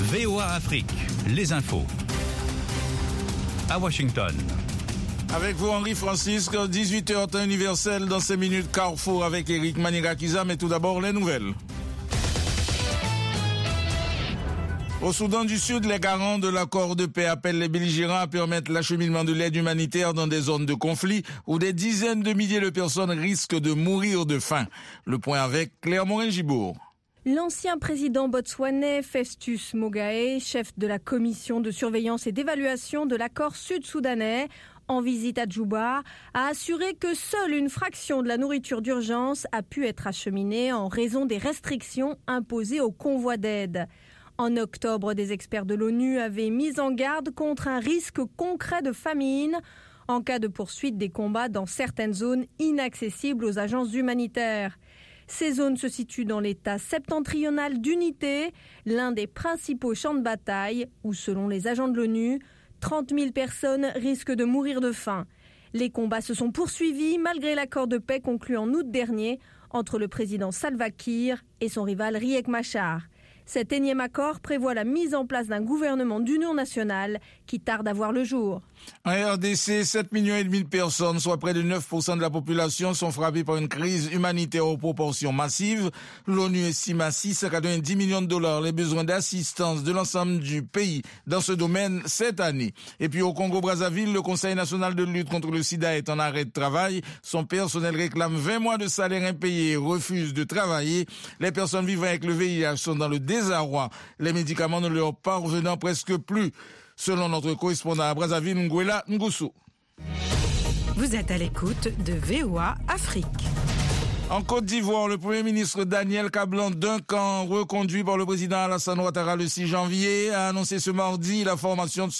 VOA Afrique, les infos. À Washington. Avec vous, Henri Francisque, 18h temps universel dans 5 minutes Carrefour avec Eric Manirakiza, mais tout d'abord les nouvelles. Au Soudan du Sud, les garants de l'accord de paix appellent les belligérants à permettre l'acheminement de l'aide humanitaire dans des zones de conflit où des dizaines de milliers de personnes risquent de mourir de faim. Le point avec Claire Morin-Gibourg. L'ancien président botswanais Festus Mogae, chef de la commission de surveillance et d'évaluation de l'accord sud-soudanais, en visite à Djouba, a assuré que seule une fraction de la nourriture d'urgence a pu être acheminée en raison des restrictions imposées aux convois d'aide. En octobre, des experts de l'ONU avaient mis en garde contre un risque concret de famine en cas de poursuite des combats dans certaines zones inaccessibles aux agences humanitaires. Ces zones se situent dans l'état septentrional d'Unité, l'un des principaux champs de bataille, où, selon les agents de l'ONU, 30 000 personnes risquent de mourir de faim. Les combats se sont poursuivis malgré l'accord de paix conclu en août dernier entre le président Salva Kiir et son rival Riek Machar. Cet énième accord prévoit la mise en place d'un gouvernement d'union nationale qui tarde à voir le jour. En RDC, 7,5 millions de personnes, soit près de 9% de la population, sont frappées par une crise humanitaire aux proportions massives. L'ONU estime à 690 millions de dollars les besoins d'assistance de l'ensemble du pays dans ce domaine cette année. Et puis au Congo-Brazzaville, le Conseil national de lutte contre le sida est en arrêt de travail. Son personnel réclame 20 mois de salaire impayé et refuse de travailler. Les personnes vivant avec le VIH sont dans le désarroi. Les médicaments ne leur parvenant presque plus. Selon notre correspondant à Brazzaville, Nguela Ngussou. Vous êtes à l'écoute de VOA Afrique. En Côte d'Ivoire, le Premier ministre Daniel Kablan Duncan, reconduit par le président Alassane Ouattara le 6 janvier, a annoncé ce mardi la formation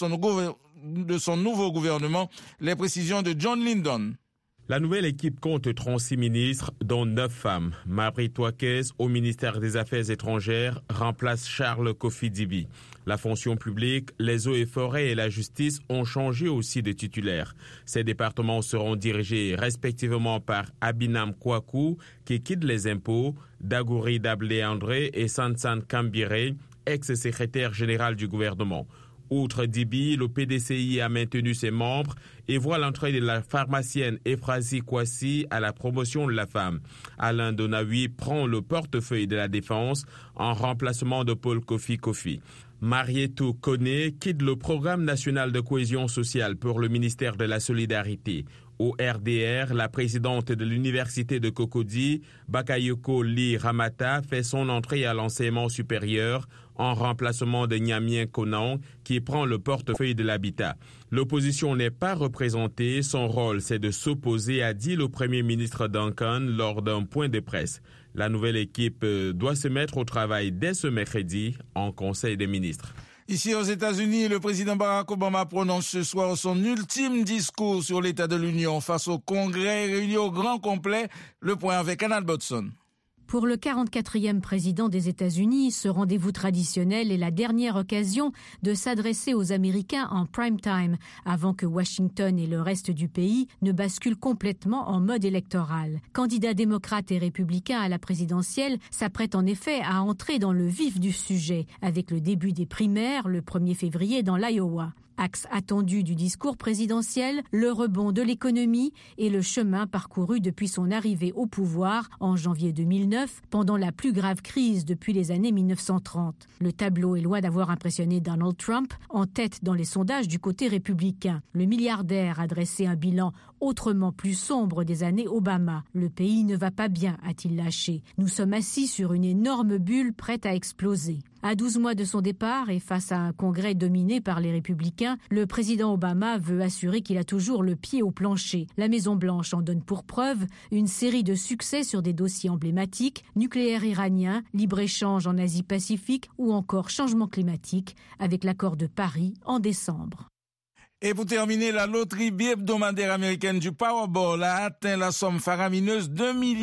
de son nouveau gouvernement. Les précisions de John Lyndon. La nouvelle équipe compte 36 ministres, dont 9 femmes. Marie Touakez, au ministère des Affaires étrangères, remplace Charles Kofi Dibi. La fonction publique, les eaux et forêts et la justice ont changé aussi de titulaire. Ces départements seront dirigés respectivement par Abinam Kouakou, qui quitte les impôts, Dagouri Dablé André et Sansan Kambire, ex-secrétaire général du gouvernement. Outre Dibi, le PDCI a maintenu ses membres et voit l'entrée de la pharmacienne Efrazi Kwasi à la promotion de la femme. Alain Donaoui prend le portefeuille de la défense en remplacement de Paul Kofi. Marietou Koné quitte le programme national de cohésion sociale pour le ministère de la Solidarité. Au RDR, la présidente de l'université de Cocody, Bakayoko Lee Ramata, fait son entrée à l'enseignement supérieur en remplacement de Nyamien Konan, qui prend le portefeuille de l'habitat. L'opposition n'est pas représentée, son rôle c'est de s'opposer, a dit le Premier ministre Duncan lors d'un point de presse. La nouvelle équipe doit se mettre au travail dès ce mercredi en Conseil des ministres. Ici aux États-Unis, le président Barack Obama prononce ce soir son ultime discours sur l'état de l'Union face au Congrès réuni au grand complet. Le point avec Anna Bodson. Pour le 44e président des États-Unis, ce rendez-vous traditionnel est la dernière occasion de s'adresser aux Américains en prime time, avant que Washington et le reste du pays ne basculent complètement en mode électoral. Candidats démocrates et républicains à la présidentielle s'apprêtent en effet à entrer dans le vif du sujet, avec le début des primaires le 1er février dans l'Iowa. Axe attendu du discours présidentiel, le rebond de l'économie et le chemin parcouru depuis son arrivée au pouvoir en janvier 2009, pendant la plus grave crise depuis les années 1930. Le tableau est loin d'avoir impressionné Donald Trump, en tête dans les sondages du côté républicain. Le milliardaire a dressé un bilan autrement plus sombre des années Obama. Le pays ne va pas bien, a-t-il lâché. Nous sommes assis sur une énorme bulle prête à exploser. À 12 mois de son départ et face à un congrès dominé par les républicains, le président Obama veut assurer qu'il a toujours le pied au plancher. La Maison-Blanche en donne pour preuve une série de succès sur des dossiers emblématiques, nucléaire iranien, libre-échange en Asie-Pacifique ou encore changement climatique avec l'accord de Paris en décembre. Et pour terminer, la loterie bi-hebdomadaire américaine du Powerball a atteint la somme faramineuse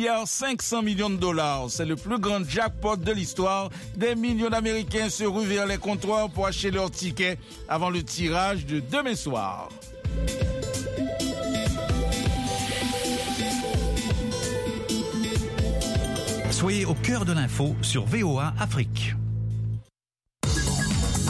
$2,5 milliards. C'est le plus grand jackpot de l'histoire. Des millions d'Américains se ruent vers les comptoirs pour acheter leurs tickets avant le tirage de demain soir. Soyez au cœur de l'info sur VOA Afrique.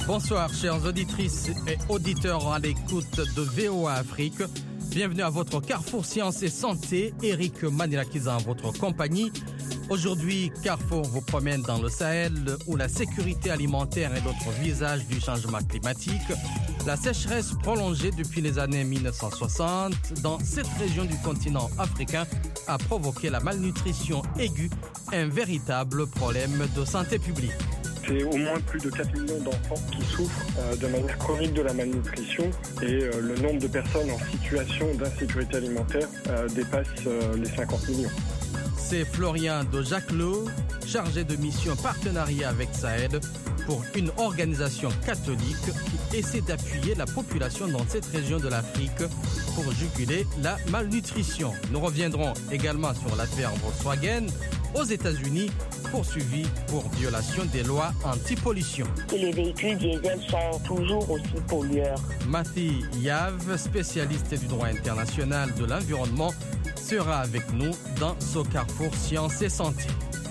Bonsoir chères auditrices et auditeurs à l'écoute de VOA Afrique. Bienvenue à votre Carrefour Sciences et Santé. Eric Manilakiza en votre compagnie. Aujourd'hui, Carrefour vous promène dans le Sahel où la sécurité alimentaire est l'autre visage du changement climatique. La sécheresse prolongée depuis les années 1960 dans cette région du continent africain a provoqué la malnutrition aiguë, un véritable problème de santé publique. C'est au moins plus de 4 millions d'enfants qui souffrent de manière chronique de la malnutrition et le nombre de personnes en situation d'insécurité alimentaire dépasse les 50 millions. C'est Florian de Jacquelot, chargé de mission partenariat avec Sahel pour une organisation catholique qui essaie d'appuyer la population dans cette région de l'Afrique pour juguler la malnutrition. Nous reviendrons également sur l'affaire Volkswagen aux États-Unis, poursuivi pour violation des lois anti-pollution. Les véhicules diesel sont toujours aussi pollueurs. Mathieu Yav, spécialiste du droit international de l'environnement, sera avec nous dans ce Carrefour Sciences et Santé.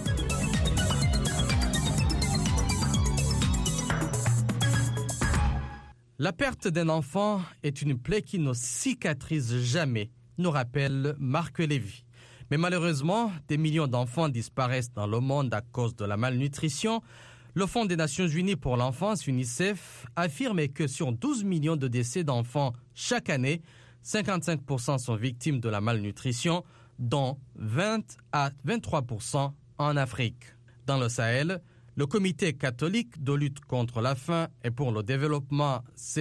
La perte d'un enfant est une plaie qui ne cicatrise jamais, nous rappelle Marc Lévy. Mais malheureusement, des millions d'enfants disparaissent dans le monde à cause de la malnutrition. Le Fonds des Nations Unies pour l'enfance, UNICEF, affirme que sur 12 millions de décès d'enfants chaque année, 55% sont victimes de la malnutrition, dont 20 à 23% en Afrique. Dans le Sahel, le Comité catholique de lutte contre la faim et pour le développement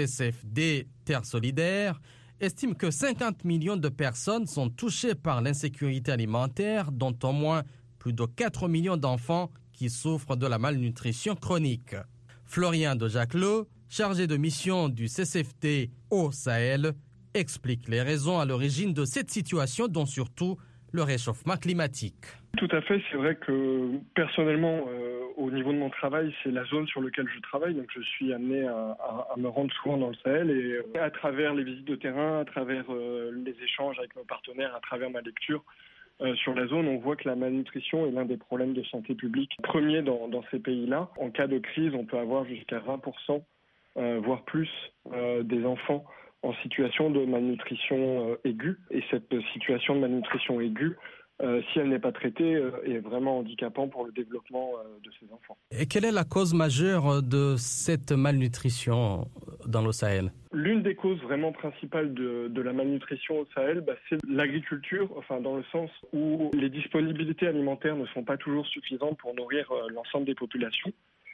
CCFD Terre solidaire estime que 50 millions de personnes sont touchées par l'insécurité alimentaire, dont au moins plus de 4 millions d'enfants qui souffrent de la malnutrition chronique. Florian de Jacquelot, chargé de mission du CCFD au Sahel, explique les raisons à l'origine de cette situation, dont surtout le réchauffement climatique. Tout à fait, c'est vrai que personnellement, au niveau de mon travail, c'est la zone sur laquelle je travaille, donc je suis amené à me rendre souvent dans le Sahel et à travers les visites de terrain, à travers les échanges avec nos partenaires, à travers ma lecture sur la zone, on voit que la malnutrition est l'un des problèmes de santé publique premiers dans ces pays-là. En cas de crise, on peut avoir jusqu'à 20%, voire plus, des enfants en situation de malnutrition aiguë. Et cette situation de malnutrition aiguë, si elle n'est pas traitée, est vraiment handicapant pour le développement de ces enfants. Et quelle est la cause majeure de cette malnutrition dans le Sahel ? L'une des causes vraiment principales de la malnutrition au Sahel, c'est l'agriculture, enfin dans le sens où les disponibilités alimentaires ne sont pas toujours suffisantes pour nourrir l'ensemble des populations.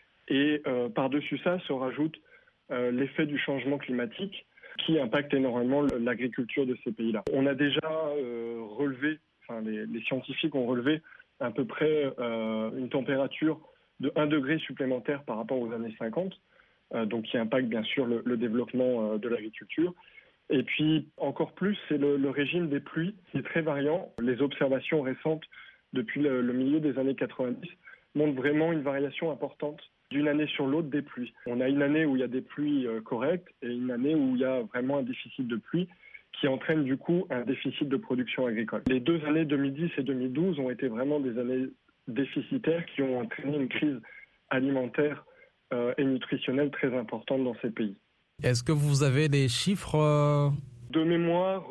Et par-dessus ça se rajoute l'effet du changement climatique qui impacte énormément l'agriculture de ces pays-là. On a déjà relevé, les scientifiques ont relevé à peu près une température de 1 degré supplémentaire par rapport aux années 50, donc qui impacte bien sûr le développement de l'agriculture. Et puis encore plus, c'est le régime des pluies qui est très variant. Les observations récentes depuis le milieu des années 90 montrent vraiment une variation importante d'une année sur l'autre des pluies. On a une année où il y a des pluies correctes et une année où il y a vraiment un déficit de pluie qui entraîne du coup un déficit de production agricole. Les 2 années 2010 et 2012 ont été vraiment des années déficitaires qui ont entraîné une crise alimentaire et nutritionnelle très importante dans ces pays. Est-ce que vous avez des chiffres De mémoire,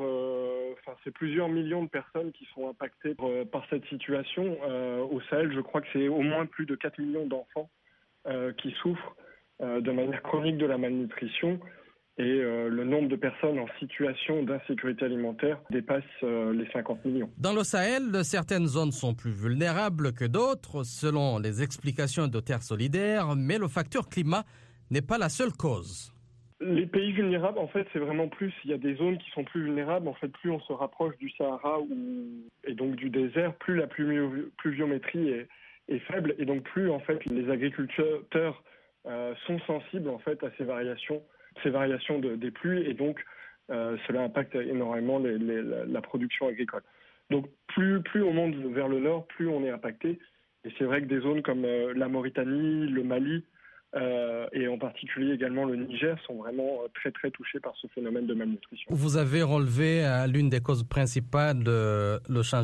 c'est plusieurs millions de personnes qui sont impactées par cette situation. Au Sahel, je crois que c'est au moins plus de 4 millions d'enfants qui souffrent de manière chronique de la malnutrition et le nombre de personnes en situation d'insécurité alimentaire dépasse les 50 millions. Dans le Sahel, certaines zones sont plus vulnérables que d'autres, selon les explications de Terre solidaire, mais le facteur climat n'est pas la seule cause. Les pays vulnérables, en fait, c'est vraiment plus, il y a des zones qui sont plus vulnérables. En fait, plus on se rapproche du Sahara et donc du désert, plus la pluviométrie est faible et donc plus en fait les agriculteurs sont sensibles en fait à ces variations des pluies et donc cela impacte énormément la production agricole. Donc plus on monte vers le nord, plus on est impacté. Et c'est vrai que des zones comme la Mauritanie, le Mali et en particulier également le Niger sont vraiment très très touchés par ce phénomène de malnutrition. Vous avez relevé l'une des causes principales de le changement